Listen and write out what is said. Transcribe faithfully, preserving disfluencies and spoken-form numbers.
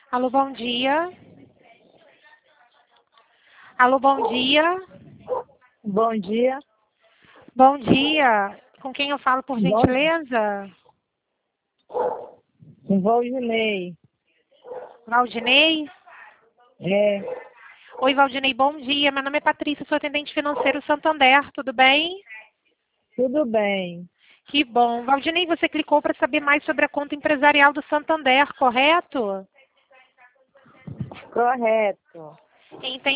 Alô, bom dia. Alô, bom dia. Bom dia. Bom dia. Com quem eu falo, por Bom, gentileza? com Valdinei. Valdinei? É, Oi, Valdinei, bom dia. Meu nome é Patrícia, sou atendente financeiro Santander, tudo bem? tudo bem. Que bom. Valdinei, você clicou para saber mais sobre a conta empresarial do Santander, correto? Correto. Entendi.